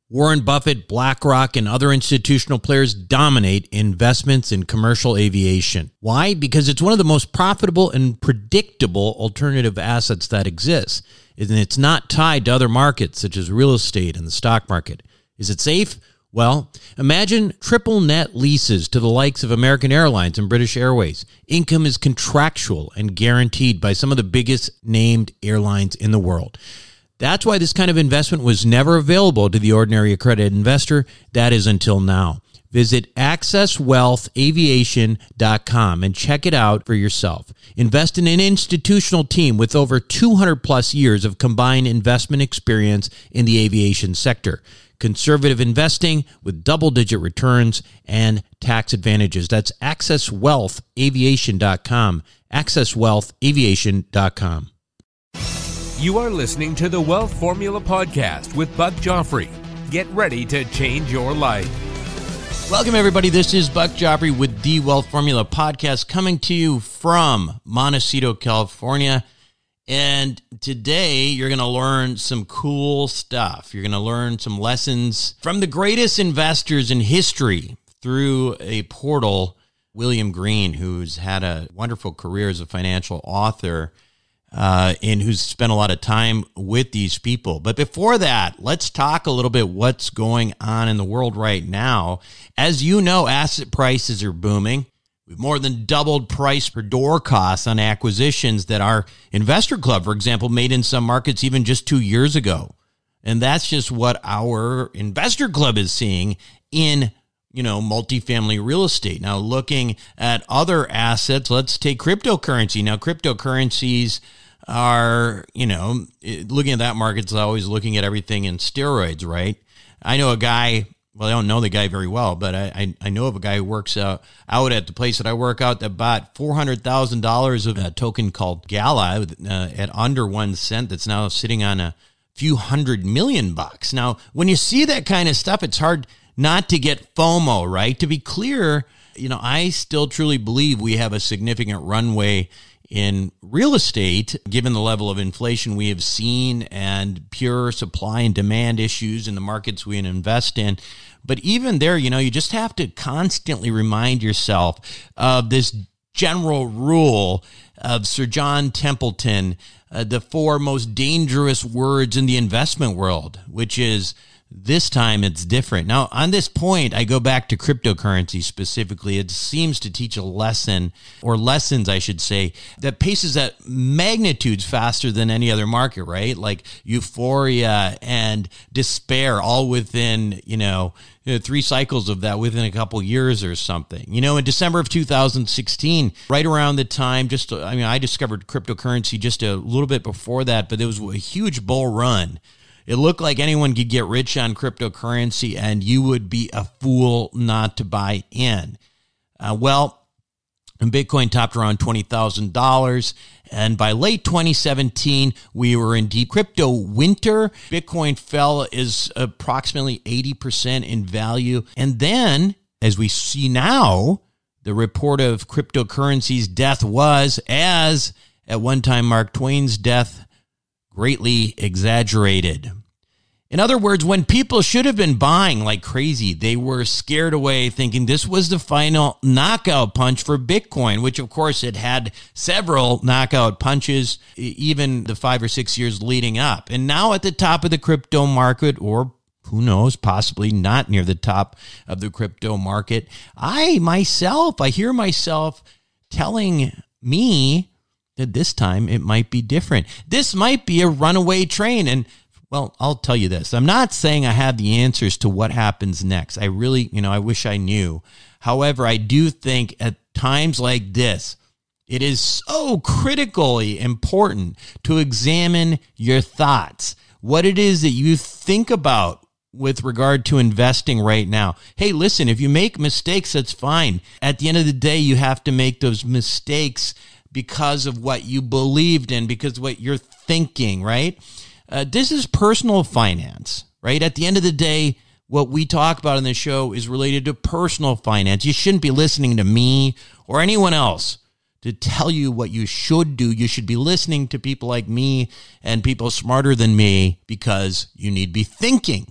Warren Buffett, BlackRock, and other institutional players dominate investments in commercial aviation. Why? Because it's one of the most profitable and predictable alternative assets that exists. And it's not tied to other markets such as real estate and the stock market. Is it safe? Well, imagine triple net leases to the likes of American Airlines and British Airways. Income is contractual and guaranteed by some of the biggest named airlines in the world. That's why this kind of investment was never available to the ordinary accredited investor. That is until now. Visit accesswealthaviation.com and check it out for yourself. Invest in an institutional team with over 200 plus years of combined investment experience in the aviation sector. Conservative investing with double-digit returns and tax advantages. That's accesswealthaviation.com. accesswealthaviation.com. You are listening to the Wealth Formula Podcast with Buck Joffrey. Get ready to change your life. Welcome, everybody. This is Buck Joffrey with the Wealth Formula Podcast coming to you from Montecito, California. And today you're going to learn some cool stuff. You're going to learn some lessons from the greatest investors in history through a portal, William Green, who's had a wonderful career as a financial author. And who's spent a lot of time with these people. But before that, let's talk a little bit what's going on in the world right now. As you know, asset prices are booming. We've more than doubled price per door costs on acquisitions that our investor club, for example, made in some markets even just 2 years ago. And that's just what our investor club is seeing in multifamily real estate. Now, looking at other assets, let's take cryptocurrency. Now, cryptocurrencies are, looking at that market is always looking at everything in steroids, right? I know a guy, well, I don't know the guy very well, but I know of a guy who works out at the place that I work out that bought $400,000 of a token called Gala at under 1 cent that's now sitting on a few $100 million. Now, when you see that kind of stuff, it's hard not to get FOMO, right? To be clear, I still truly believe we have a significant runway in real estate, given the level of inflation we have seen and pure supply and demand issues in the markets we invest in. But even there, you just have to constantly remind yourself of this general rule of Sir John Templeton, the 4 most dangerous words in the investment world, which is, this time it's different. Now, on this point, I go back to cryptocurrency specifically. It seems to teach a lesson, or lessons, I should say, that paces at magnitudes faster than any other market, right? Like euphoria and despair, all within, 3 cycles of that within a couple years or something. In December of 2016, right around the time, I discovered cryptocurrency just a little bit before that, but there was a huge bull run. It looked like anyone could get rich on cryptocurrency, and you would be a fool not to buy in. And Bitcoin topped around $20,000, and by late 2017, we were in deep crypto winter. Bitcoin fell is approximately 80% in value. And then, as we see now, the report of cryptocurrency's death was, as at one time Mark Twain's death, greatly exaggerated. In other words, when people should have been buying like crazy, they were scared away thinking this was the final knockout punch for Bitcoin, which of course it had several knockout punches, even the 5 or 6 years leading up. And now at the top of the crypto market, or who knows, possibly not near the top of the crypto market, I hear myself telling me that this time it might be different. This might be a runaway train. And, well, I'll tell you this. I'm not saying I have the answers to what happens next. I really, I wish I knew. However, I do think at times like this, it is so critically important to examine your thoughts, what it is that you think about with regard to investing right now. Hey, listen, if you make mistakes, that's fine. At the end of the day, you have to make those mistakes because of what you believed in, because of what you're thinking, right? This is personal finance, right? At the end of the day, what we talk about on this show is related to personal finance. You shouldn't be listening to me or anyone else to tell you what you should do. You should be listening to people like me and people smarter than me, because you need to be thinking.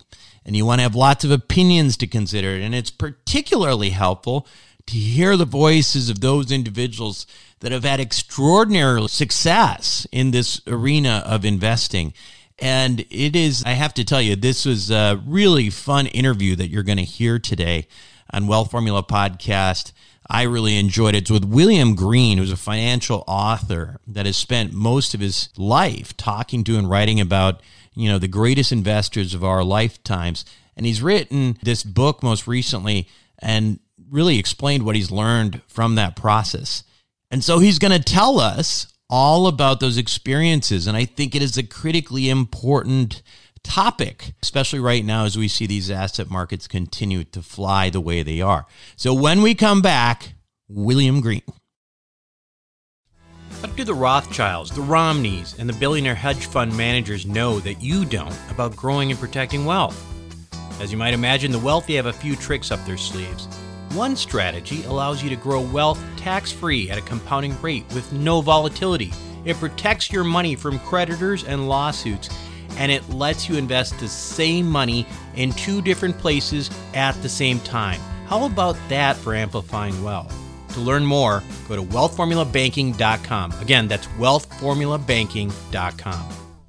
and you want to have lots of opinions to consider. And it's particularly helpful to hear the voices of those individuals that have had extraordinary success in this arena of investing. And it is, I have to tell you, this was a really fun interview that you're going to hear today on Wealth Formula Podcast. I really enjoyed it. It's with William Green, who's a financial author that has spent most of his life talking to and writing about, the greatest investors of our lifetimes. And he's written this book most recently and really explained what he's learned from that process. And so he's going to tell us all about those experiences. And I think it is a critically important topic, especially right now as we see these asset markets continue to fly the way they are. So when we come back, William Green. What do the Rothschilds, the Romneys, and the billionaire hedge fund managers know that you don't about growing and protecting wealth? As you might imagine, the wealthy have a few tricks up their sleeves. One strategy allows you to grow wealth tax-free at a compounding rate with no volatility. It protects your money from creditors and lawsuits, and it lets you invest the same money in two different places at the same time. How about that for amplifying wealth? To learn more, go to wealthformulabanking.com. Again, that's wealthformulabanking.com.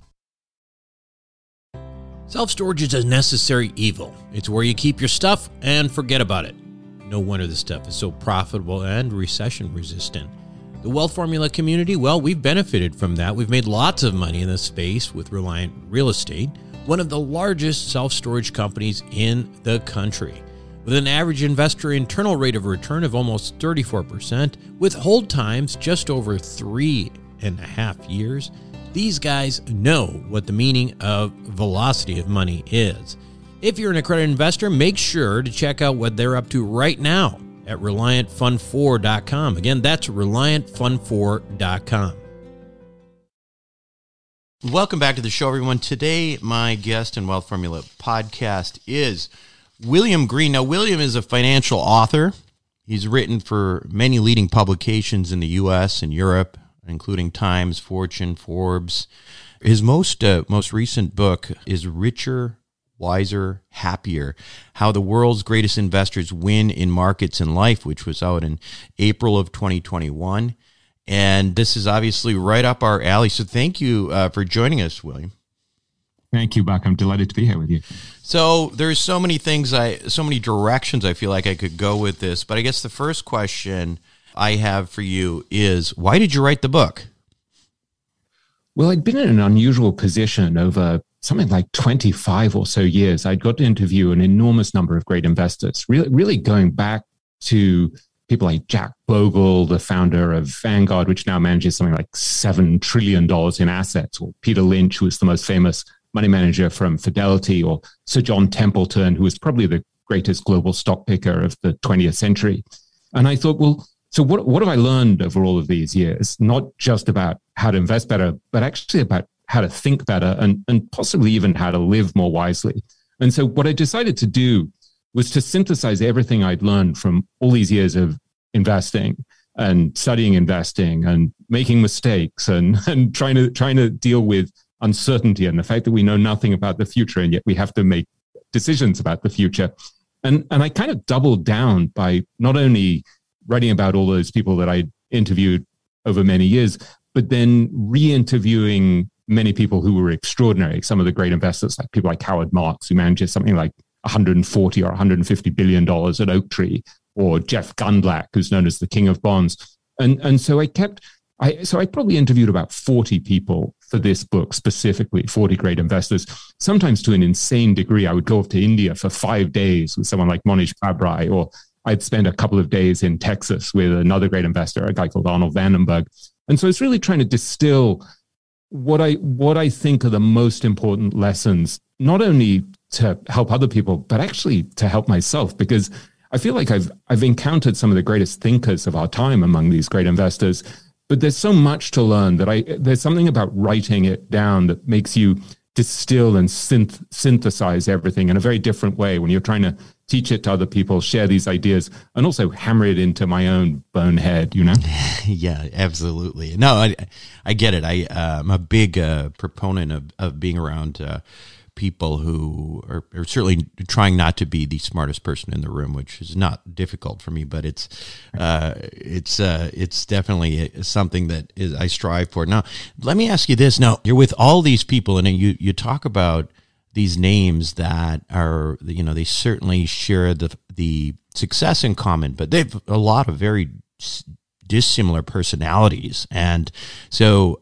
Self-storage is a necessary evil. It's where you keep your stuff and forget about it. No wonder this stuff is so profitable and recession resistant. The Wealth Formula community, well, we've benefited from that. We've made lots of money in this space with Reliant Real Estate, one of the largest self-storage companies in the country. With an average investor internal rate of return of almost 34%, with hold times just over 3.5 years, these guys know what the meaning of velocity of money is. If you're an accredited investor, make sure to check out what they're up to right now at ReliantFund4.com. Again, that's ReliantFund4.com. Welcome back to the show, everyone. Today, my guest in Wealth Formula Podcast is William Green. Now, William is a financial author. He's written for many leading publications in the U.S. and Europe, including Times, Fortune, Forbes. His most recent book is Richer, Wiser, Happier, How the World's Greatest Investors Win in Markets and Life, which was out in April of 2021. And this is obviously right up our alley. So thank you for joining us, William. Thank you, Buck. I'm delighted to be here with you. So there's so many things, so many directions I feel like I could go with this. But I guess the first question I have for you is, why did you write the book? Well, I'd been in an unusual position over something like 25 or so years. I'd got to interview an enormous number of great investors, really going back to people like Jack Bogle, the founder of Vanguard, which now manages something like $7 trillion in assets, or Peter Lynch, who is the most famous money manager from Fidelity, or Sir John Templeton, who was probably the greatest global stock picker of the 20th century. And I thought, well, so what have I learned over all of these years? Not just about how to invest better, but actually about how to think better and possibly even how to live more wisely. And so what I decided to do was to synthesize everything I'd learned from all these years of investing and studying investing and making mistakes and trying to deal with uncertainty and the fact that we know nothing about the future and yet we have to make decisions about the future. And I kind of doubled down by not only writing about all those people that I interviewed over many years, but then re-interviewing many people who were extraordinary, some of the great investors, like people like Howard Marks, who manages something like $140 or $150 billion at Oaktree, or Jeff Gundlach, who's known as the king of bonds. And so I probably interviewed about 40 people for this book specifically, 40 great investors, sometimes to an insane degree. I would go off to India for 5 days with someone like Monish Pabrai, or I'd spend a couple of days in Texas with another great investor, a guy called Arnold Vandenberg. And so it's really trying to distill what I think are the most important lessons, not only to help other people, but actually to help myself, because I feel like I've encountered some of the greatest thinkers of our time among these great investors, but there's so much to learn that there's something about writing it down that makes you distill and synthesize everything in a very different way when you're trying to teach it to other people, share these ideas, and also hammer it into my own bonehead, you know? Yeah, absolutely. No, I get it. I'm a big proponent of being around people who are certainly trying not to be the smartest person in the room, which is not difficult for me, but it's definitely something that I strive for. Now, let me ask you this. Now, you're with all these people, and you talk about these names that are, they certainly share the success in common, but they've a lot of very dissimilar personalities. And so,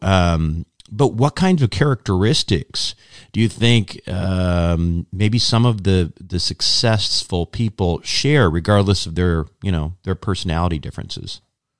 but what kinds of characteristics do you think maybe some of the successful people share, regardless of their personality differences?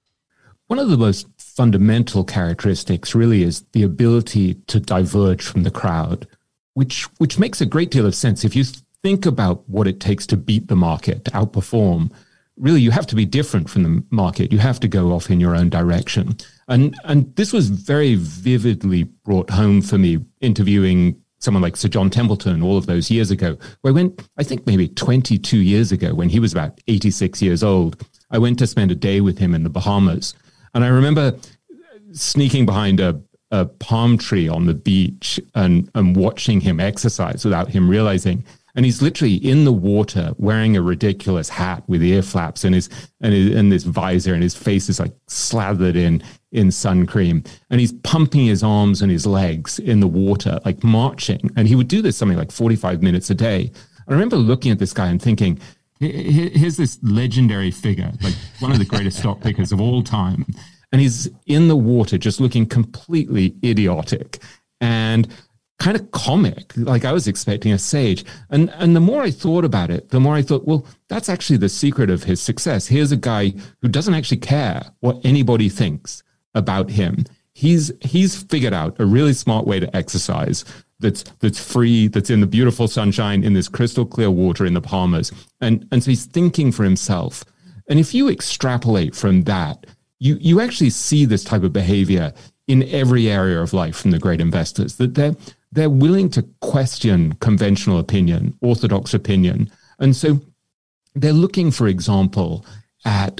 One of the most fundamental characteristics really is the ability to diverge from the crowd, which makes a great deal of sense. If you think about what it takes to beat the market, to outperform, really you have to be different from the market. You have to go off in your own direction. And this was very vividly brought home for me interviewing someone like Sir John Templeton all of those years ago. Where I went, I think maybe 22 years ago, when he was about 86 years old, I went to spend a day with him in the Bahamas. And I remember sneaking behind a palm tree on the beach and watching him exercise without him realizing. And he's literally in the water wearing a ridiculous hat with ear flaps and this visor, and his face is like slathered in sun cream. And he's pumping his arms and his legs in the water, like marching. And he would do this something like 45 minutes a day. I remember looking at this guy and thinking, here's this legendary figure, like one of the greatest stock pickers of all time. And he's in the water just looking completely idiotic and kind of comic, like I was expecting a sage. And the more I thought about it, the more I thought, well, that's actually the secret of his success. Here's a guy who doesn't actually care what anybody thinks about him. He's figured out a really smart way to exercise that's free, that's in the beautiful sunshine, in this crystal clear water in the Bahamas. And so he's thinking for himself. And if you extrapolate from that, you actually see this type of behavior in every area of life from the great investors, that they're willing to question conventional opinion, orthodox opinion. And so they're looking, for example, at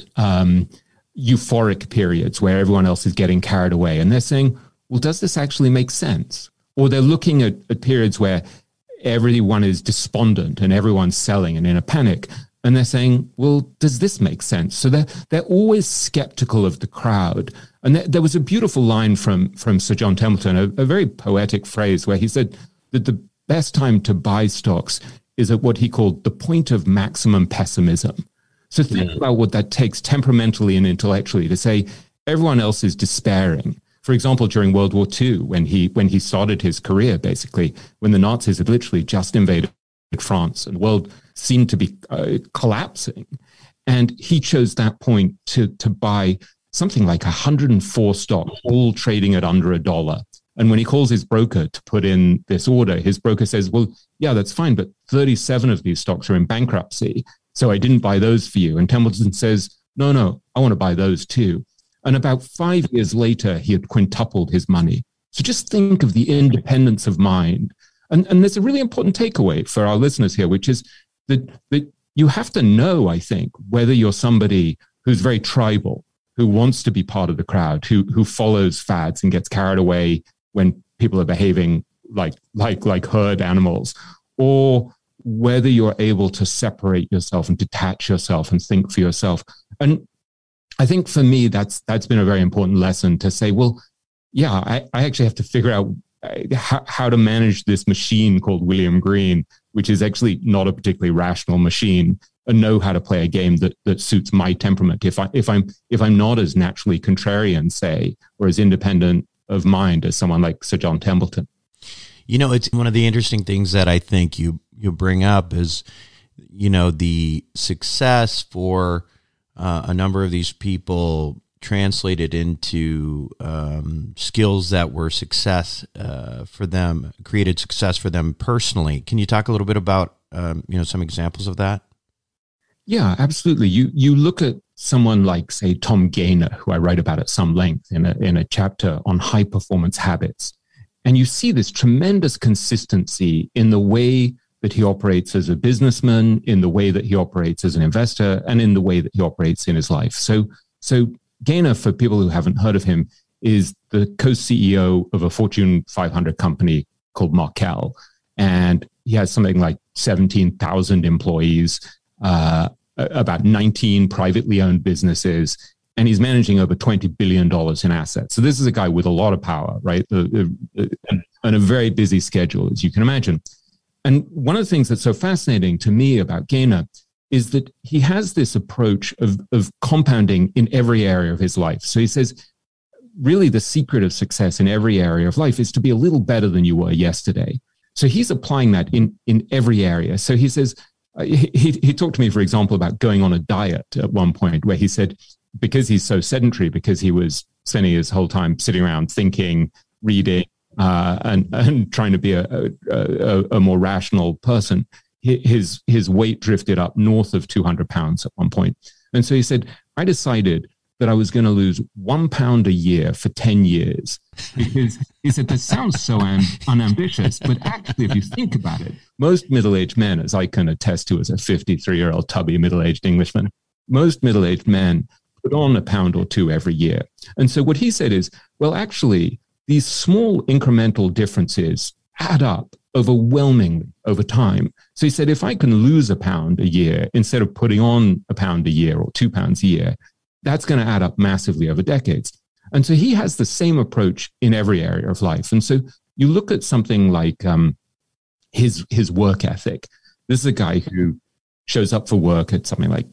euphoric periods where everyone else is getting carried away. And they're saying, well, does this actually make sense? Or they're looking at periods where everyone is despondent and everyone's selling and in a panic. And they're saying, well, does this make sense? So they're always skeptical of the crowd. And there was a beautiful line from Sir John Templeton, a very poetic phrase where he said that the best time to buy stocks is at what he called the point of maximum pessimism. So think about what that takes temperamentally and intellectually to say everyone else is despairing. For example, during World War II, when he started his career, basically, when the Nazis had literally just invaded France and the world seemed to be collapsing. And he chose that point to buy something like 104 stocks, all trading at under $1. And when he calls his broker to put in this order, his broker says, well, yeah, that's fine, but 37 of these stocks are in bankruptcy, so I didn't buy those for you. And Templeton says, no, I want to buy those too. And about 5 years later, he had quintupled his money. So just think of the independence of mind. And there's a really important takeaway for our listeners here, which is that you have to know, I think, whether you're somebody who's very tribal, who wants to be part of the crowd, who follows fads and gets carried away when people are behaving like herd animals, or whether you're able to separate yourself and detach yourself and think for yourself. And I think for me, that's been a very important lesson to say, well, yeah, I actually have to figure out how to manage this machine called William Green, which is actually not a particularly rational machine, and know how to play a game that suits my temperament. If I'm not as naturally contrarian, say, or as independent of mind as someone like Sir John Templeton. It's one of the interesting things that I think you bring up is, the success for a number of these people translated into skills that were success for them, created success for them personally. Can you talk a little bit about some examples of that? Yeah, absolutely. You look at someone like, say, Tom Gaynor, who I write about at some length in a chapter on high performance habits, and you see this tremendous consistency in the way that he operates as a businessman, in the way that he operates as an investor, and in the way that he operates in his life. So Gaynor, for people who haven't heard of him, is the co-CEO of a Fortune 500 company called Markel. and he has something like 17,000 employees, about 19 privately owned businesses, and he's managing over $20 billion in assets. So this is a guy with a lot of power, right? And a very busy schedule, as you can imagine. And one of the things that's so fascinating to me about Gaynor is that he has this approach of compounding in every area of his life. So he says, really the secret of success in every area of life is to be a little better than you were yesterday. So he's applying that in every area. So he says, he talked to me, for example, about going on a diet at one point where he said, because he's so sedentary, because he was spending his whole time sitting around thinking, reading, and trying to be a more rational person, his weight drifted up north of 200 pounds at one point. And so he said, I decided that I was going to lose 1 pound a year for 10 years. Because he said, this sounds so unambitious, but actually, if you think about it, most middle-aged men, as I can attest to as a 53-year-old tubby middle-aged Englishman, most middle-aged men put on 1 pound or 2 every year. And so what he said is, well, actually, these small incremental differences add up overwhelmingly over time. So he said, if I can lose 1 pound a year instead of putting on 1 pound a year or 2 pounds a year, that's going to add up massively over decades. And so he has the same approach in every area of life. And so you look at something like his work ethic. This is a guy who shows up for work at something like,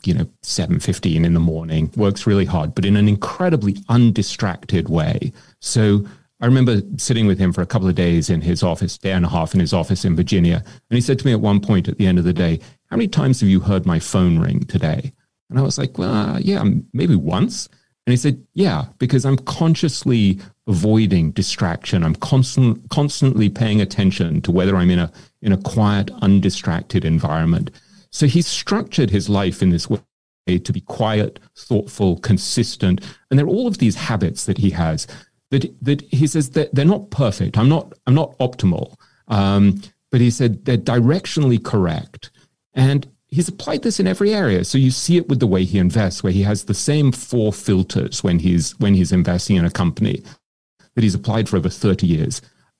7:15 in the morning, works really hard, but in an incredibly undistracted way. So I remember sitting with him for a couple of days in his office, day and a half in his office in Virginia. And he said to me at one point at the end of the day, how many times have you heard my phone ring today? And I was like, well, yeah, maybe once. And he said, yeah, because I'm consciously avoiding distraction. I'm constantly paying attention to whether I'm in a quiet, undistracted environment. So he's structured his life in this way to be quiet, thoughtful, consistent. And there are all of these habits that he has that he says that they're not perfect. I'm not optimal. But he said they're directionally correct. And he's applied this in every area. So you see it with the way he invests, where he has the same 4 filters when he's investing in a company that he's applied for over 30 years.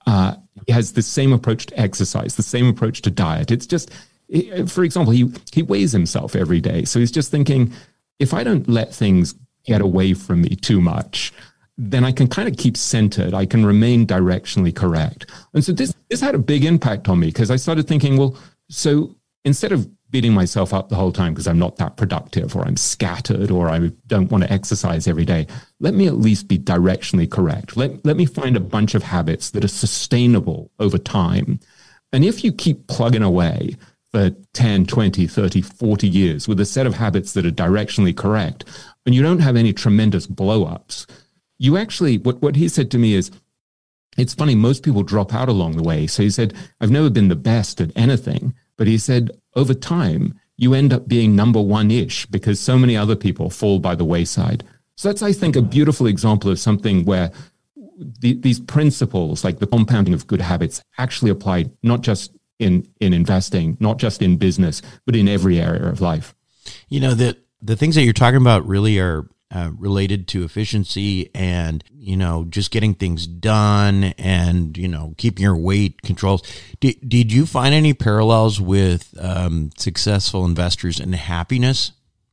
He has the same approach to exercise, the same approach to diet. It's just, for example, he weighs himself every day. So he's just thinking, if I don't let things get away from me too much, then I can kind of keep centered. I can remain directionally correct. And so this had a big impact on me, because I started thinking, well, so instead of beating myself up the whole time because I'm not that productive, or I'm scattered, or I don't want to exercise every day, let me at least be directionally correct. Let me find a bunch of habits that are sustainable over time. And if you keep plugging away for 10, 20, 30, 40 years with a set of habits that are directionally correct, and you don't have any tremendous blow-ups, you actually, what he said to me is, it's funny, most people drop out along the way. So he said, I've never been the best at anything, but he said, over time, you end up being number one-ish because so many other people fall by the wayside. So that's, I think, a beautiful example of something where these principles, like the compounding of good habits, actually apply not just in investing, not just in business, but in every area of life. The things that you're talking about really are related to efficiency and, just getting things done and, keeping your weight controls. Did you find any parallels with successful investors and happiness?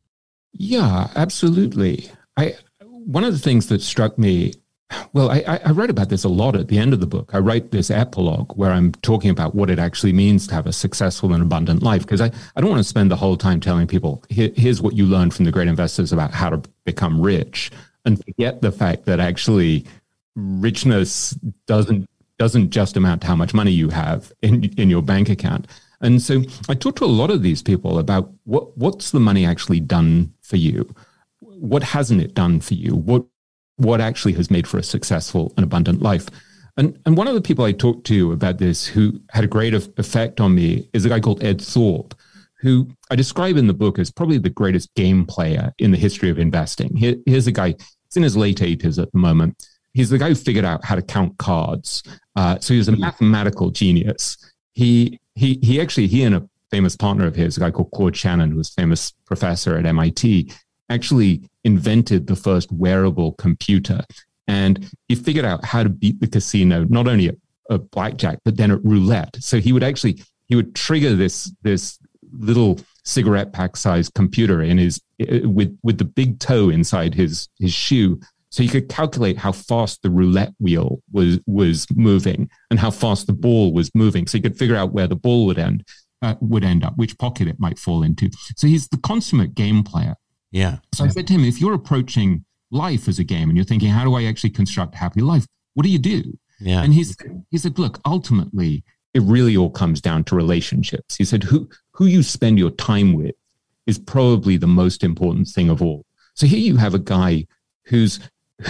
Yeah, absolutely. One of the things that struck me, well, I wrote about this a lot at the end of the book. I write this epilogue where I'm talking about what it actually means to have a successful and abundant life, because I don't want to spend the whole time telling people, here's what you learned from the great investors about how to become rich, and forget the fact that actually richness doesn't just amount to how much money you have in your bank account. And so I talked to a lot of these people about what's the money actually done for you? What hasn't it done for you? What actually has made for a successful and abundant life? And one of the people I talked to about this who had a great effect on me is a guy called Ed Thorpe, who I describe in the book as probably the greatest game player in the history of investing. Here's a guy, he's in his late 80s at the moment. He's the guy who figured out how to count cards. So he was a mathematical genius. He and a famous partner of his, a guy called Claude Shannon, who was a famous professor at MIT, actually invented the first wearable computer. And he figured out how to beat the casino, not only blackjack, but then at roulette. So he would trigger this little cigarette pack sized computer in his with the big toe inside his shoe, so you could calculate how fast the roulette wheel was moving and how fast the ball was moving. So you could figure out where the ball would end up, which pocket it might fall into. So he's the consummate game player. Yeah. So I said to him, if you're approaching life as a game and you're thinking, how do I actually construct a happy life? What do you do? Yeah. And he said, look, ultimately, it really all comes down to relationships. He said, who you spend your time with is probably the most important thing of all. So here you have a guy who's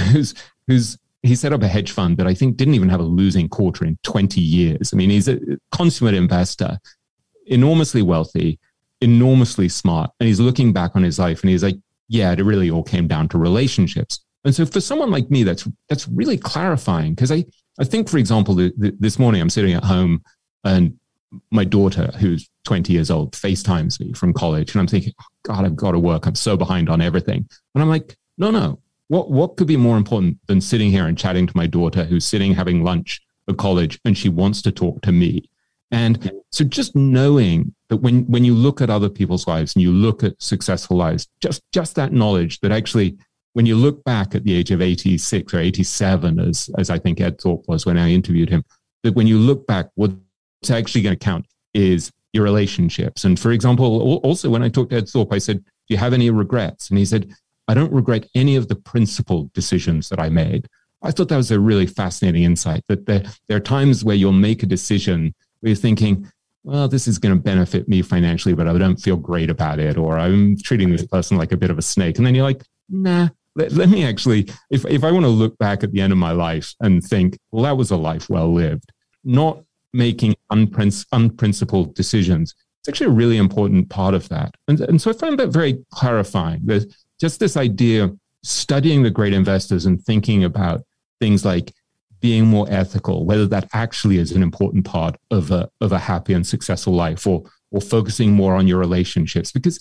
he set up a hedge fund that I think didn't even have a losing quarter in 20 years. I mean, he's a consummate investor, enormously wealthy, enormously smart. And he's looking back on his life and he's like, yeah, it really all came down to relationships. And so for someone like me, that's really clarifying, because I think, for example, this morning I'm sitting at home and my daughter, who's 20 years old, FaceTimes me from college. And I'm thinking, oh, God, I've got to work. I'm so behind on everything. And I'm like, no. What could be more important than sitting here and chatting to my daughter who's sitting having lunch at college and she wants to talk to me? And so just knowing that when you look at other people's lives and you look at successful lives, just that knowledge that actually, when you look back at the age of 86 or 87, as I think Ed Thorpe was when I interviewed him, that when you look back, what's actually going to count is your relationships. And for example, also when I talked to Ed Thorpe, I said, do you have any regrets? And he said, I don't regret any of the principled decisions that I made. I thought that was a really fascinating insight, that there are times where you'll make a decision where you're thinking, well, this is going to benefit me financially, but I don't feel great about it, or I'm treating this person like a bit of a snake. And then you're like, nah, let me actually, if I want to look back at the end of my life and think, well, that was a life well lived, not making unprincipled decisions. It's actually a really important part of that. And so I find that very clarifying. There's just this idea of studying the great investors and thinking about things like being more ethical, whether that actually is an important part of a happy and successful life, or focusing more on your relationships. Because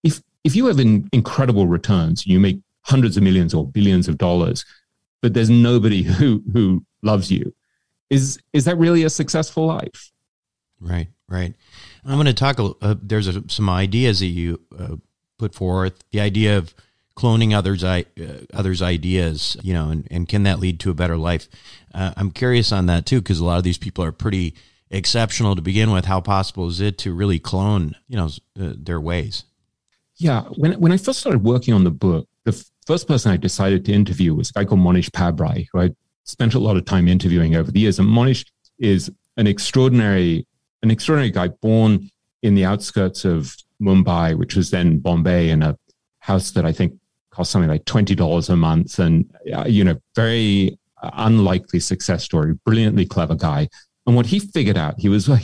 if you have incredible returns, you make hundreds of millions or billions of dollars, but there's nobody who loves you, is that really a successful life? Right. I'm going to talk, there's some ideas that you put forth, the idea of cloning others' ideas, and can that lead to a better life? I'm curious on that too, because a lot of these people are pretty exceptional to begin with. How possible is it to really clone, their ways? Yeah. When I first started working on the book, the first person I decided to interview was a guy called Monish Pabrai, who I spent a lot of time interviewing over the years. And Monish is an extraordinary guy, born in the outskirts of Mumbai, which was then Bombay, in a house that I think cost something like $20 a month, and very unlikely success story. Brilliantly clever guy. And what he figured out, he was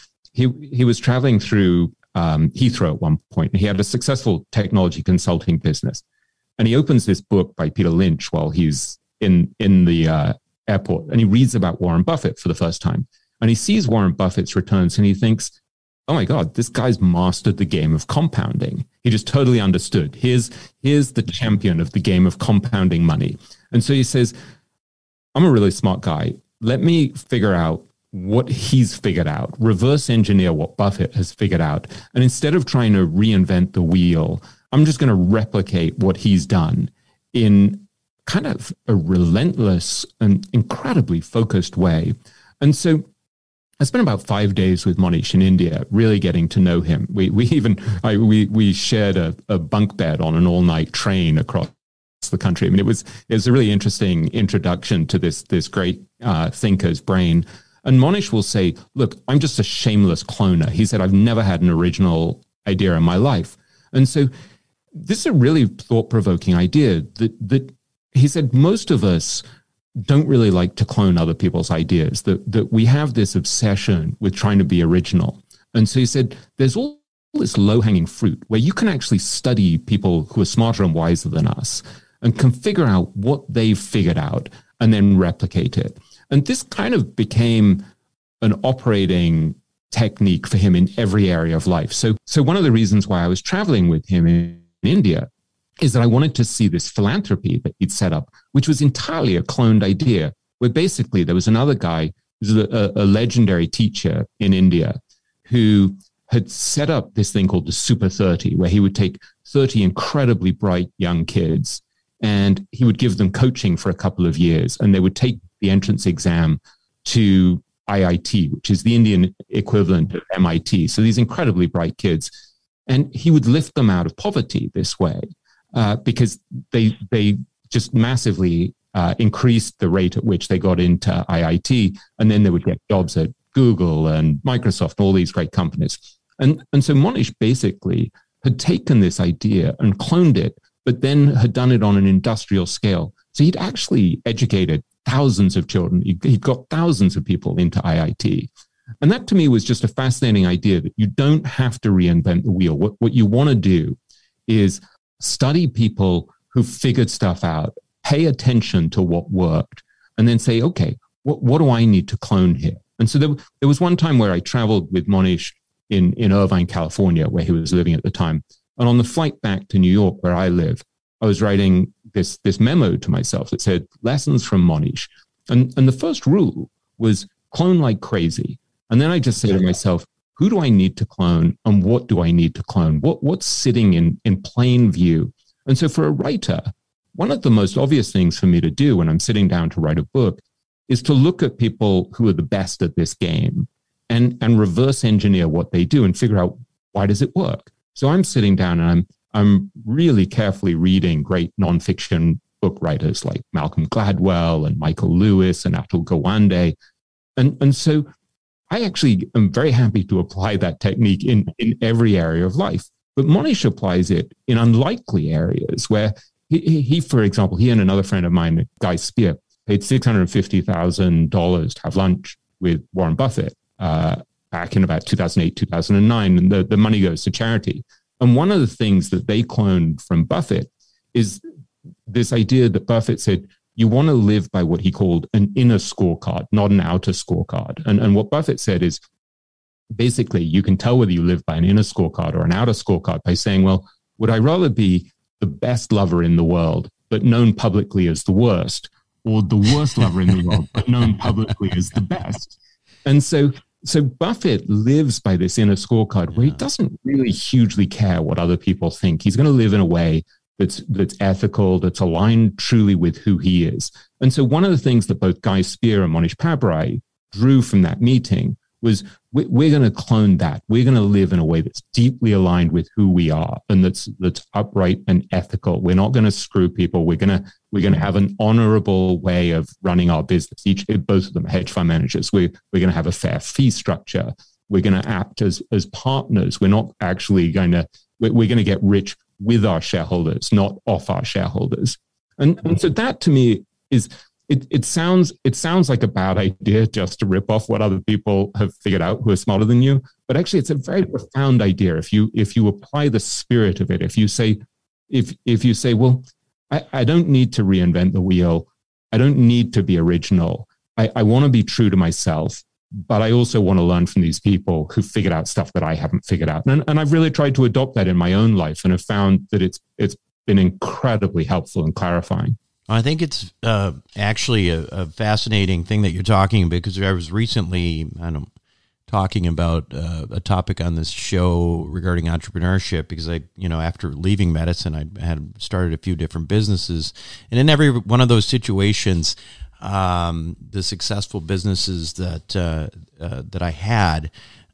traveling through Heathrow at one point, and he had a successful technology consulting business. And he opens this book by Peter Lynch while he's in the airport, and he reads about Warren Buffett for the first time. And he sees Warren Buffett's returns, and he thinks, oh my God, this guy's mastered the game of compounding. He just totally understood. Here's the champion of the game of compounding money. And so he says, I'm a really smart guy. Let me figure out what he's figured out, reverse engineer what Buffett has figured out. And instead of trying to reinvent the wheel, I'm just going to replicate what he's done in kind of a relentless and incredibly focused way. And so I spent about 5 days with Monish in India, really getting to know him. We shared a bunk bed on an all-night train across the country. I mean, it was a really interesting introduction to this great thinker's brain. And Monish will say, look, I'm just a shameless cloner. He said, I've never had an original idea in my life. And so this is a really thought-provoking idea that he said most of us don't really like to clone other people's ideas, that we have this obsession with trying to be original. And so he said, there's all this low-hanging fruit where you can actually study people who are smarter and wiser than us and can figure out what they've figured out and then replicate it. And this kind of became an operating technique for him in every area of life. So one of the reasons why I was traveling with him in India is that I wanted to see this philanthropy that he'd set up, which was entirely a cloned idea, where basically there was another guy who's a legendary teacher in India who had set up this thing called the Super 30, where he would take 30 incredibly bright young kids and he would give them coaching for a couple of years, and they would take the entrance exam to IIT, which is the Indian equivalent of MIT. So these incredibly bright kids. And he would lift them out of poverty this way because they just massively increased the rate at which they got into IIT. And then they would get jobs at Google and Microsoft, all these great companies. And so Monish basically had taken this idea and cloned it, but then had done it on an industrial scale. So he'd actually educated thousands of children. He'd got thousands of people into IIT. And that to me was just a fascinating idea that you don't have to reinvent the wheel. What you want to do is study people who figured stuff out, pay attention to what worked, and then say, okay, what do I need to clone here? And so there was one time where I traveled with Monish in Irvine, California, where he was living at the time. And on the flight back to New York, where I live, I was writing this memo to myself that said, lessons from Monish. And the first rule was clone like crazy. And then I just say to myself, who do I need to clone and what do I need to clone? What's sitting in plain view? And so for a writer, one of the most obvious things for me to do when I'm sitting down to write a book is to look at people who are the best at this game and reverse engineer what they do and figure out, why does it work? So I'm sitting down and I'm really carefully reading great nonfiction book writers like Malcolm Gladwell and Michael Lewis and Atul Gawande. And so I actually am very happy to apply that technique in every area of life. But Monish applies it in unlikely areas where he, for example, he and another friend of mine, Guy Spier, paid $650,000 to have lunch with Warren Buffett back in about 2008, 2009, and the money goes to charity. And one of the things that they cloned from Buffett is this idea that Buffett said, you want to live by what he called an inner scorecard, not an outer scorecard. And what Buffett said is, basically, you can tell whether you live by an inner scorecard or an outer scorecard by saying, well, would I rather be the best lover in the world, but known publicly as the worst, or the worst lover in the world, but known publicly as the best? And so Buffett lives by this inner scorecard where he doesn't really hugely care what other people think. He's going to live in a way that's ethical, that's aligned truly with who he is. And so one of the things that both Guy Spier and Monish Pabrai drew from that meeting was we're going to clone that. We're going to live in a way that's deeply aligned with who we are and that's upright and ethical. We're not going to screw people. We're going to have an honorable way of running our business. Both of them are hedge fund managers. We're going to have a fair fee structure. We're going to act as partners. We're not actually we're going to get rich with our shareholders, not off our shareholders. And so that to me is, it sounds like a bad idea just to rip off what other people have figured out who are smarter than you. But actually it's a very profound idea. If you apply the spirit of it, if you say, well, I don't need to reinvent the wheel. I don't need to be original. I want to be true to myself, but I also want to learn from these people who figured out stuff that I haven't figured out. And I've really tried to adopt that in my own life and have found that it's been incredibly helpful and clarifying. I think it's actually a fascinating thing that you're talking about, because I was recently, talking about a topic on this show regarding entrepreneurship, because after leaving medicine, I had started a few different businesses, and in every one of those situations, the successful businesses that I had,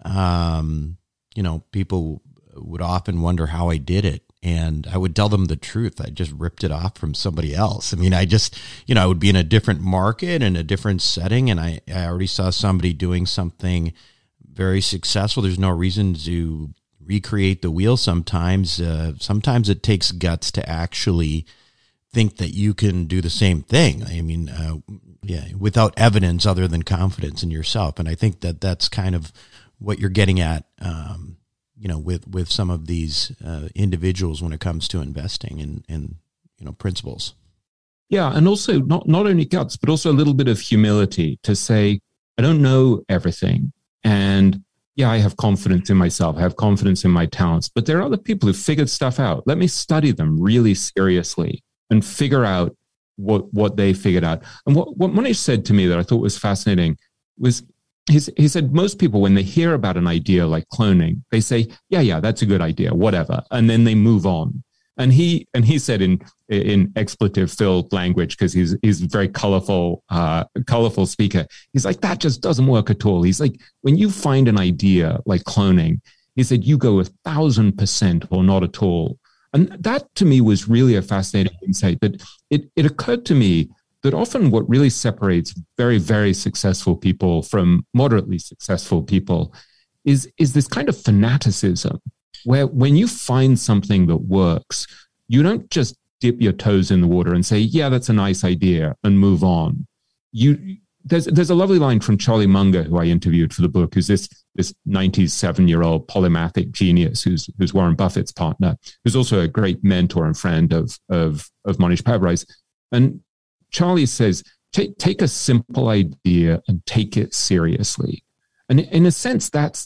people would often wonder how I did it. And I would tell them the truth. I just ripped it off from somebody else. I mean, I just, I would be in a different market and a different setting, and I already saw somebody doing something very successful. There's no reason to recreate the wheel sometimes. Sometimes it takes guts to actually think that you can do the same thing. I mean, without evidence other than confidence in yourself. And I think that that's kind of what you're getting at, with some of these individuals when it comes to investing in principles. Yeah, and also not only guts, but also a little bit of humility to say, I don't know everything. And I have confidence in myself. I have confidence in my talents. But there are other people who figured stuff out. Let me study them really seriously and figure out what they figured out. And what Monish said to me that I thought was fascinating was he said most people, when they hear about an idea like cloning, they say, yeah, that's a good idea, whatever. And then they move on. And he said in expletive-filled language, because he's a very colorful speaker, he's like, that just doesn't work at all. He's like, when you find an idea like cloning, he said, you go 1,000% or not at all. And that to me was really a fascinating insight, that it occurred to me that often what really separates very, very successful people from moderately successful people is this kind of fanaticism, where when you find something that works, you don't just dip your toes in the water and say, yeah, that's a nice idea, and move on. There's a lovely line from Charlie Munger, who I interviewed for the book, who's this 97-year-old polymathic genius who's Warren Buffett's partner, who's also a great mentor and friend of Mohnish Pabrai. And Charlie says, take a simple idea and take it seriously. And in a sense, that's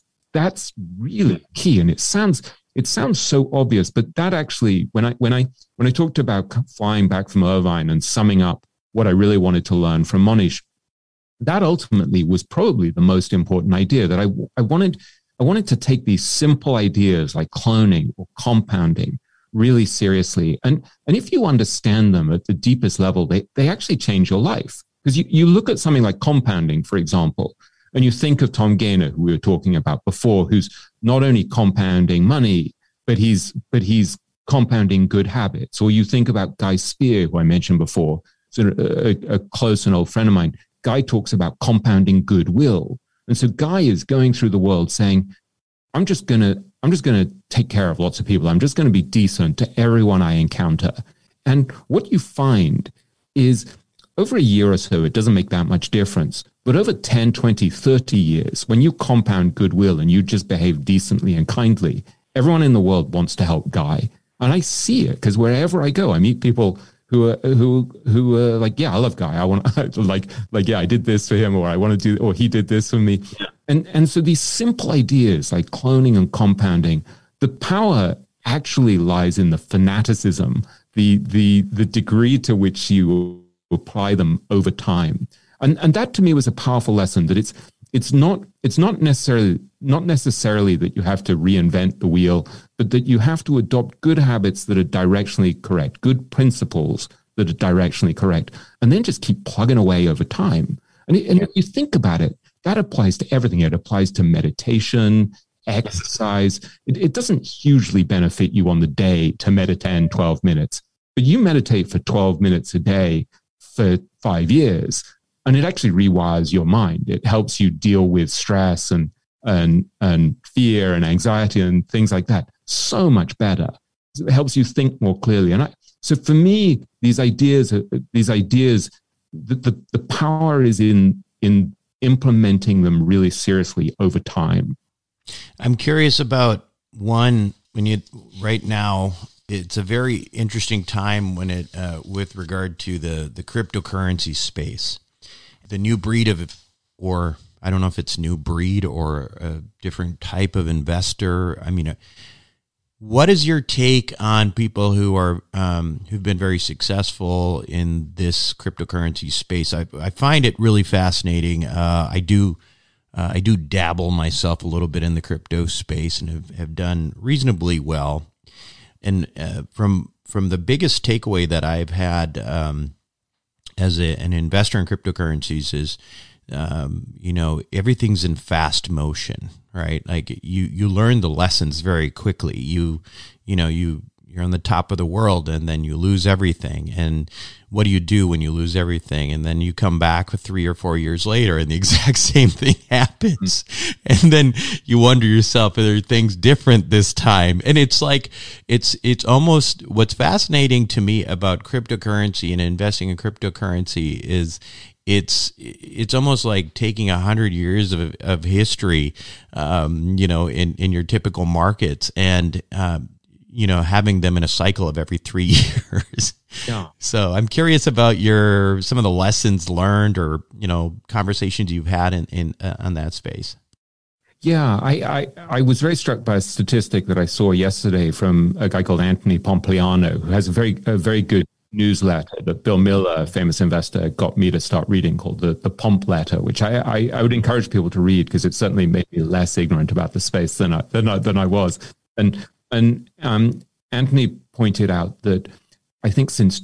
really key. And it sounds so obvious, but that actually, when I talked about flying back from Irvine and summing up what I really wanted to learn from Mohnish, that ultimately was probably the most important idea, that I wanted to take these simple ideas like cloning or compounding really seriously. And if you understand them at the deepest level, they actually change your life. Because you look at something like compounding, for example, and you think of Tom Gaynor, who we were talking about before, who's not only compounding money, but he's compounding good habits. Or you think about Guy Spear, who I mentioned before, sort of a close and old friend of mine. Guy talks about compounding goodwill. And so Guy is going through the world saying, I'm just going to take care of lots of people. I'm just going to be decent to everyone I encounter. And what you find is over a year or so, it doesn't make that much difference. But over 10, 20, 30 years, when you compound goodwill and you just behave decently and kindly, everyone in the world wants to help Guy. And I see it because wherever I go, I meet people who are like, yeah, I love Guy. I want like, yeah, I did this for him, or I want to do, or he did this for me. Yeah. And so these simple ideas like cloning and compounding, the power actually lies in the fanaticism, the degree to which you apply them over time. And that to me was a powerful lesson, that it's not necessarily that you have to reinvent the wheel, but that you have to adopt good habits that are directionally correct, good principles that are directionally correct, and then just keep plugging away over time. And if you think about it, that applies to everything. It applies to meditation, exercise. It doesn't hugely benefit you on the day to meditate 12 minutes, but you meditate for 12 minutes a day for 5 years, and it actually rewires your mind. It helps you deal with stress and fear and anxiety and things like that so much better. It helps you think more clearly. So for me, these ideas, the power is in implementing them really seriously over time. I'm curious about one, right now, it's a very interesting time when it, with regard to the cryptocurrency space, the new breed of, or I don't know if it's new breed or a different type of investor. I mean, what is your take on people who are who've been very successful in this cryptocurrency space? I find it really fascinating. I do dabble myself a little bit in the crypto space and have done reasonably well. And from the biggest takeaway that I've had as an investor in cryptocurrencies is, everything's in fast motion, right? Like you learn the lessons very quickly. You're on the top of the world and then you lose everything. And what do you do when you lose everything? And then you come back 3 or 4 years later and the exact same thing happens. And then you wonder yourself, are there things different this time? And it's like, it's almost, what's fascinating to me about cryptocurrency and investing in cryptocurrency is it's almost like taking 100 years of history, in your typical markets and, having them in a cycle of every 3 years. Yeah. So I'm curious about some of the lessons learned or, conversations you've had in on that space. Yeah, I was very struck by a statistic that I saw yesterday from a guy called Anthony Pompliano, who has a very good newsletter that Bill Miller, a famous investor, got me to start reading called the Pomp Letter, which I would encourage people to read because it certainly made me less ignorant about the space than I was. And Anthony pointed out that I think since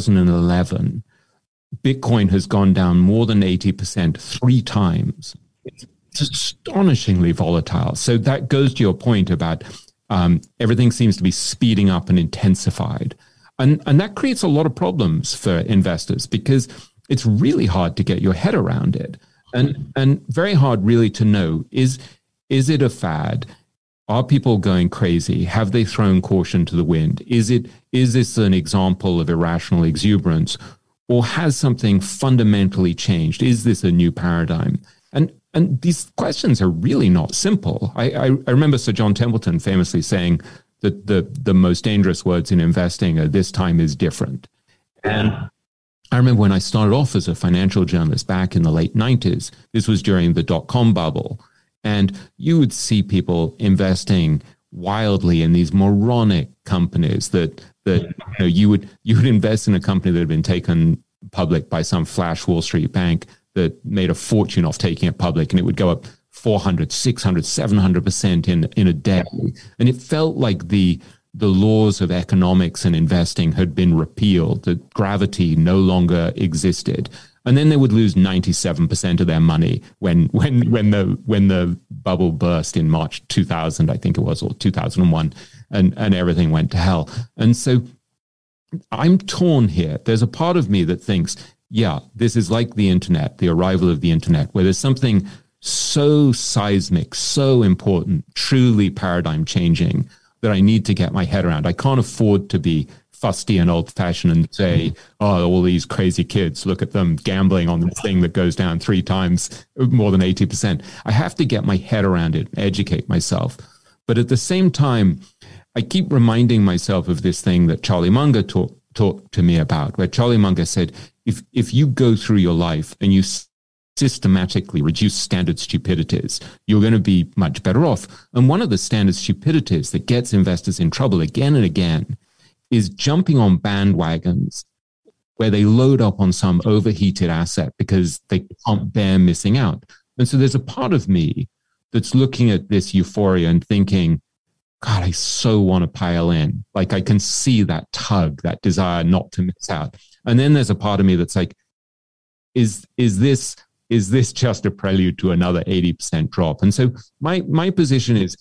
2011, Bitcoin has gone down more than 80% 3 times. It's astonishingly volatile. So that goes to your point about everything seems to be speeding up and intensified. And that creates a lot of problems for investors because it's really hard to get your head around it and very hard really to know, is it a fad? Are people going crazy? Have they thrown caution to the wind? Is this an example of irrational exuberance? Or has something fundamentally changed? Is this a new paradigm? And these questions are really not simple. I remember Sir John Templeton famously saying that the most dangerous words in investing are "this time is different." And I remember when I started off as a financial journalist back in the late 90s, this was during the dot-com bubble, and you would see people investing wildly in these moronic companies that you would invest in a company that had been taken public by some flash Wall Street bank that made a fortune off taking it public, and it would go up 400, 600, 700% in a day. And it felt like the laws of economics and investing had been repealed, that gravity no longer existed. And then they would lose 97% of their money when the bubble burst in March 2000, I think it was, or 2001, and everything went to hell. And so I'm torn here. There's a part of me that thinks, yeah, this is like the internet, the arrival of the internet, where there's something so seismic, so important, truly paradigm changing that I need to get my head around. I can't afford to be fusty and old-fashioned and say, oh, all these crazy kids, look at them gambling on this thing that goes down 3 times, more than 80%. I have to get my head around it, educate myself. But at the same time, I keep reminding myself of this thing that Charlie Munger talked to me about, where Charlie Munger said, if you go through your life and you systematically reduce standard stupidities, you're going to be much better off. And one of the standard stupidities that gets investors in trouble again and again is jumping on bandwagons where they load up on some overheated asset because they can't bear missing out. And so there's a part of me that's looking at this euphoria and thinking, God, I so want to pile in. Like I can see that tug, that desire not to miss out. And then there's a part of me that's like, is this just a prelude to another 80% drop? And so my position is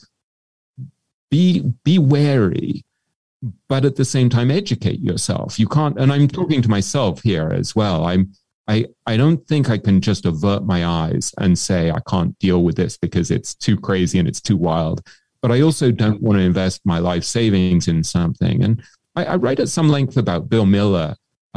be wary, but at the same time, educate yourself. You can't, and I'm talking to myself here as well. I don't think I can just avert my eyes and say, I can't deal with this because it's too crazy and it's too wild. But I also don't want to invest my life savings in something. And I write at some length about Bill Miller,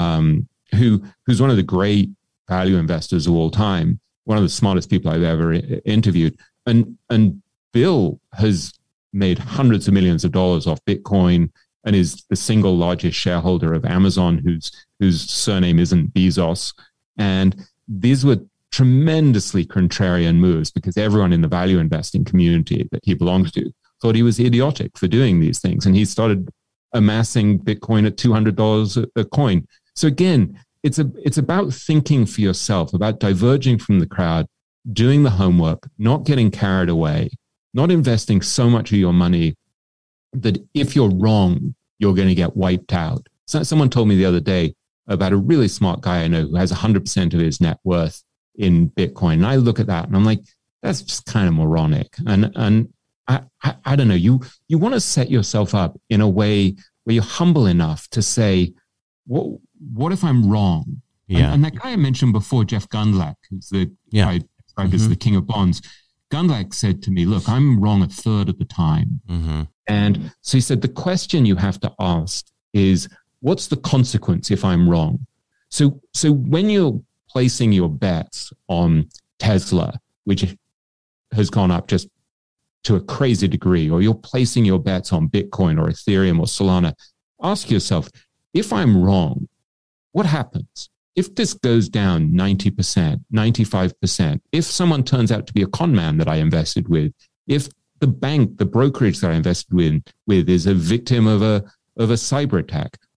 who's one of the great value investors of all time, one of the smartest people I've ever interviewed. And Bill has made hundreds of millions of dollars off Bitcoin and is the single largest shareholder of Amazon, whose surname isn't Bezos. And these were tremendously contrarian moves because everyone in the value investing community that he belongs to thought he was idiotic for doing these things. And he started amassing Bitcoin at $200 a coin. So again, it's about thinking for yourself, about diverging from the crowd, doing the homework, not getting carried away, not investing so much of your money that if you're wrong, you're going to get wiped out. So someone told me the other day about a really smart guy I know who has 100% of his net worth in Bitcoin. And I look at that and I'm like, that's just kind of moronic. And I don't know, you want to set yourself up in a way where you're humble enough to say, what if I'm wrong? Yeah. And that guy I mentioned before, Jeff Gundlach, who's the guy I described as the king of bonds, Gundlach said to me, look, I'm wrong 1/3 of the time. Mm-hmm. And so he said, the question you have to ask is, what's the consequence if I'm wrong? So when you're placing your bets on Tesla, which has gone up just to a crazy degree, or you're placing your bets on Bitcoin or Ethereum or Solana, ask yourself, if I'm wrong, what happens? If this goes down 90%, 95%, if someone turns out to be a con man that I invested with, if the bank, the brokerage that I invested with is a victim of a cyber attack,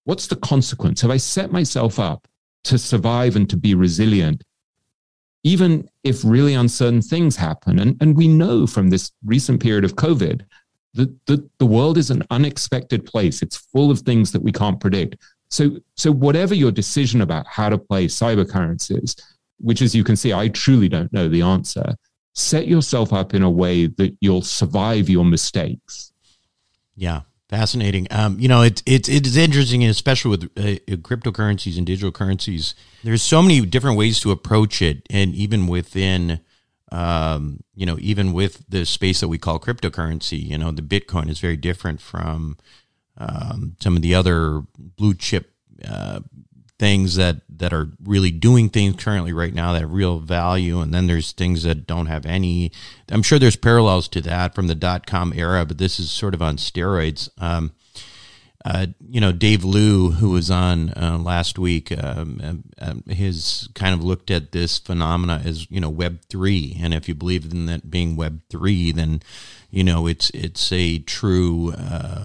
what's the consequence? Have I set myself up to survive and to be resilient, even if really uncertain things happen? And we know from this recent period of COVID that the world is an unexpected place. It's full of things that we can't predict. So whatever your decision about how to play cyber currencies, which, as you can see, I truly don't know the answer, set yourself up in a way that you'll survive your mistakes. Yeah, fascinating. It's interesting, especially with cryptocurrencies and digital currencies. There's so many different ways to approach it, and even within, even with the space that we call cryptocurrency, the Bitcoin is very different from some of the other blue chip things that are really doing things currently right now that have real value. And then there's things that don't have any. I'm sure there's parallels to that from the .com era, but this is sort of on steroids. Dave Liu, who was on last week, has kind of looked at this phenomena as, Web3. And if you believe in that being Web3, then, it's a true,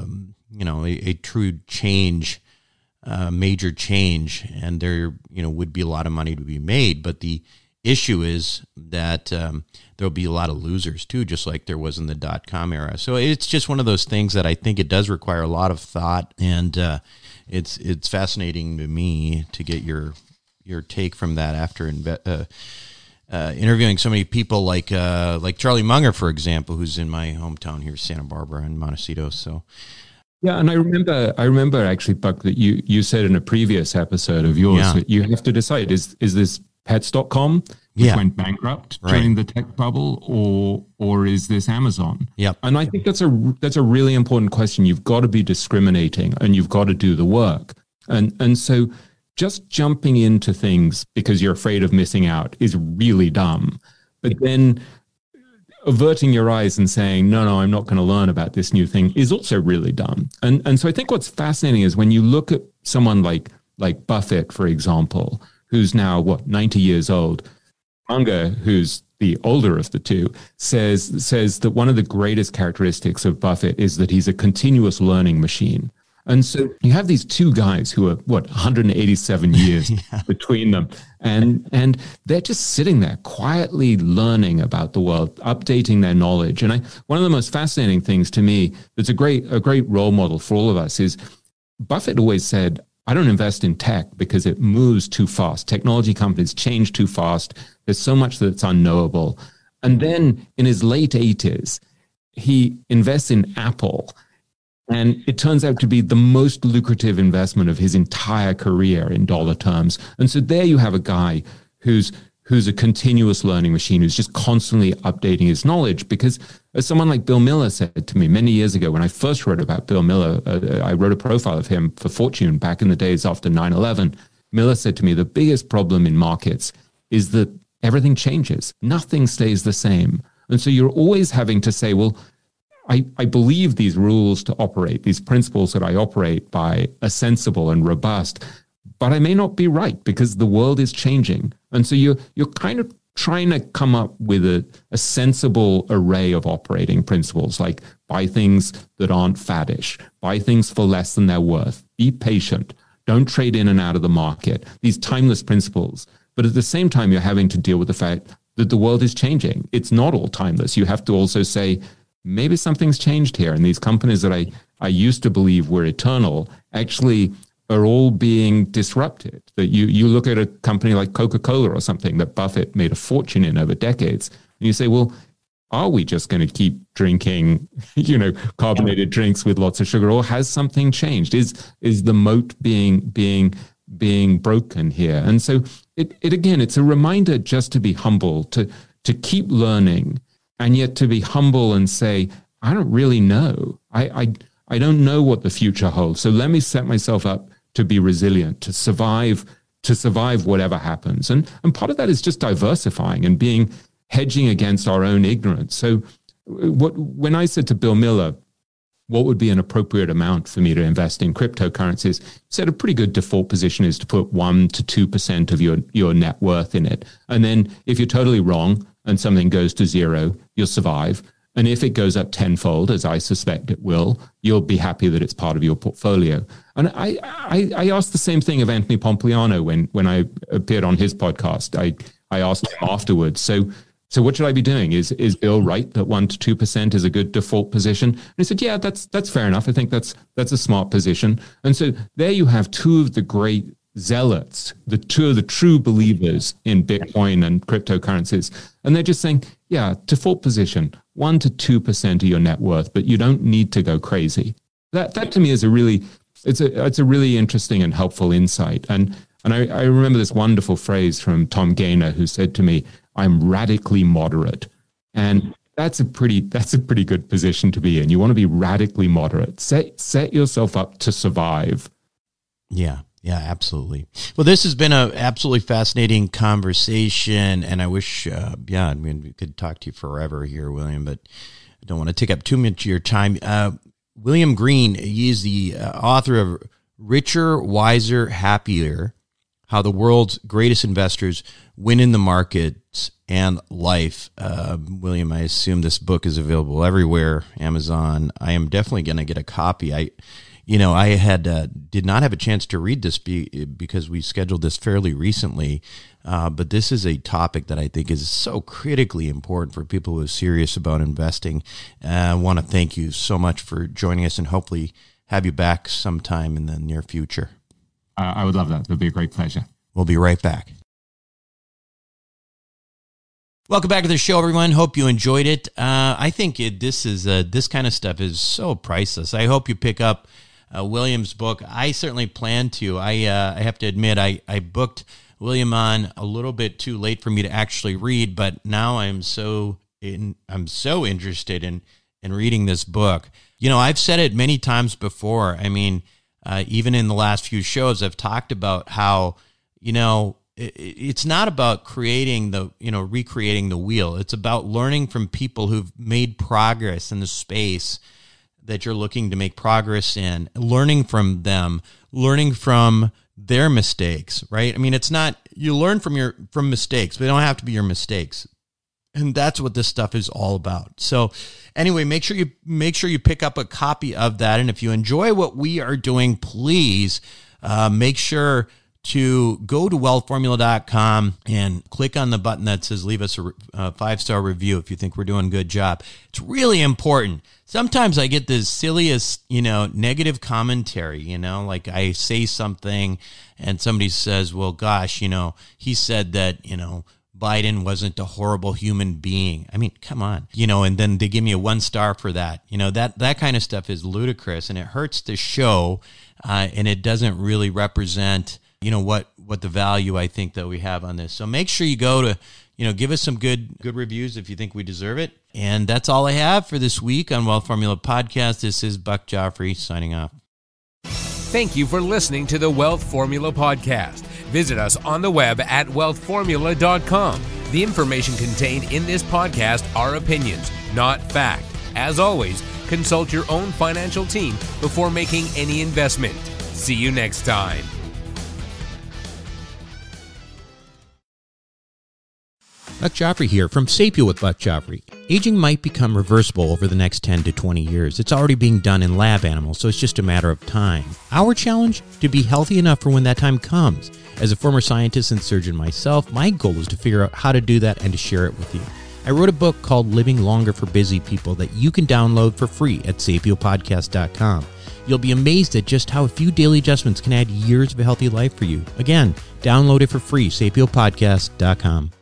a true change, major change, and there would be a lot of money to be made. But the issue is that there'll be a lot of losers too, just like there was in the .com era. So it's just one of those things that I think it does require a lot of thought, and it's fascinating to me to get your take from that after interviewing so many people like Charlie Munger, for example, who's in my hometown here, Santa Barbara and Montecito. So. Yeah, and I remember actually, Buck, that you said in a previous episode of yours that you have to decide, is this Pets.com, which went bankrupt during the tech bubble, or is this Amazon? Yeah. And I think that's a really important question. You've got to be discriminating, and you've got to do the work. And so just jumping into things because you're afraid of missing out is really dumb. But then averting your eyes and saying, no, I'm not going to learn about this new thing is also really dumb. And so I think what's fascinating is when you look at someone like Buffett, for example, who's now, 90 years old, Munger, who's the older of the two, says that one of the greatest characteristics of Buffett is that he's a continuous learning machine. And so you have these two guys who are, 187 years between them. And they're just sitting there quietly learning about the world, updating their knowledge. And one of the most fascinating things to me that's a great role model for all of us is Buffett always said, I don't invest in tech because it moves too fast. Technology companies change too fast. There's so much that's unknowable. And then in his late 80s, he invests in Apple. And it turns out to be the most lucrative investment of his entire career in dollar terms. And so there you have a guy who's a continuous learning machine, who's just constantly updating his knowledge. Because as someone like Bill Miller said to me many years ago, when I first wrote about Bill Miller, I wrote a profile of him for Fortune back in the days after 9/11. Miller said to me, the biggest problem in markets is that everything changes. Nothing stays the same. And so you're always having to say, well, I believe these rules to operate, these principles that I operate by are sensible and robust, but I may not be right because the world is changing. And so you're kind of trying to come up with a sensible array of operating principles, like buy things that aren't faddish, buy things for less than they're worth, be patient, don't trade in and out of the market, these timeless principles. But at the same time, you're having to deal with the fact that the world is changing. It's not all timeless. You have to also say, maybe something's changed here. And these companies that I used to believe were eternal actually are all being disrupted. That you look at a company like Coca-Cola or something that Buffett made a fortune in over decades, and you say, well, are we just going to keep drinking, carbonated drinks with lots of sugar, or has something changed? Is the moat being broken here? And so it's a reminder just to be humble, to keep learning, and yet to be humble and say, I don't really know. I don't know what the future holds. So let me set myself up to be resilient, to survive whatever happens. And part of that is just diversifying and hedging against our own ignorance. So when I said to Bill Miller, what would be an appropriate amount for me to invest in cryptocurrencies, he said a pretty good default position is to put 1% to 2% of your net worth in it. And then if you're totally wrong and something goes to zero, you'll survive. And if it goes up tenfold, as I suspect it will, you'll be happy that it's part of your portfolio. And I asked the same thing of Anthony Pompliano when I appeared on his podcast. I asked him afterwards, so what should I be doing? Is Bill right that 1% to 2% is a good default position? And he said, yeah, that's fair enough. I think that's a smart position. And so there you have two of the great zealots, two of the true believers in Bitcoin and cryptocurrencies. And they're just saying, yeah, default position, 1% to 2% of your net worth, but you don't need to go crazy. That to me is a really interesting and helpful insight. And I remember this wonderful phrase from Tom Gaynor, who said to me, I'm radically moderate. And that's a pretty good position to be in. You want to be radically moderate. Set yourself up to survive. Yeah, absolutely. Well, this has been an absolutely fascinating conversation, and I wish, we could talk to you forever here, William, but I don't want to take up too much of your time. William Green, he is the author of Richer, Wiser, Happier, How the World's Greatest Investors Win in the Markets and Life. William, I assume this book is available everywhere, Amazon. I am definitely going to get a copy. I did not have a chance to read this because we scheduled this fairly recently, but this is a topic that I think is so critically important for people who are serious about investing. I want to thank you so much for joining us and hopefully have you back sometime in the near future. I would love that. It would be a great pleasure. We'll be right back. Welcome back to the show, everyone. Hope you enjoyed it. I think this kind of stuff is so priceless. I hope you pick up William's book. I certainly plan to. I have to admit, I booked William on a little bit too late for me to actually read, but now I'm so interested in reading this book. I've said it many times before. I mean, even in the last few shows, I've talked about how, it's not about recreating the wheel. It's about learning from people who've made progress in the space that you're looking to make progress in, learning from them, learning from their mistakes, right? I mean, it's not, you learn from mistakes, but they don't have to be your mistakes. And that's what this stuff is all about. So anyway, make sure you pick up a copy of that. And if you enjoy what we are doing, please make sure to go to wealthformula.com and click on the button that says leave us a 5-star review if you think we're doing a good job. It's really important. Sometimes I get the silliest, negative commentary, like I say something and somebody says, well, gosh, he said that, Biden wasn't a horrible human being. I mean, come on, and then they give me a 1 star for that. That kind of stuff is ludicrous and it hurts the show and it doesn't really represent what the value I think that we have on this. So make sure you go to, give us some good reviews if you think we deserve it. And that's all I have for this week on Wealth Formula Podcast. This is Buck Joffrey signing off. Thank you for listening to the Wealth Formula Podcast. Visit us on the web at wealthformula.com. The information contained in this podcast are opinions, not fact. As always, consult your own financial team before making any investment. See you next time. Buck Joffrey here from Sapio with Buck Joffrey. Aging might become reversible over the next 10 to 20 years. It's already being done in lab animals, so it's just a matter of time. Our challenge? To be healthy enough for when that time comes. As a former scientist and surgeon myself, my goal is to figure out how to do that and to share it with you. I wrote a book called Living Longer for Busy People that you can download for free at sapiopodcast.com. You'll be amazed at just how a few daily adjustments can add years of a healthy life for you. Again, download it for free, sapiopodcast.com.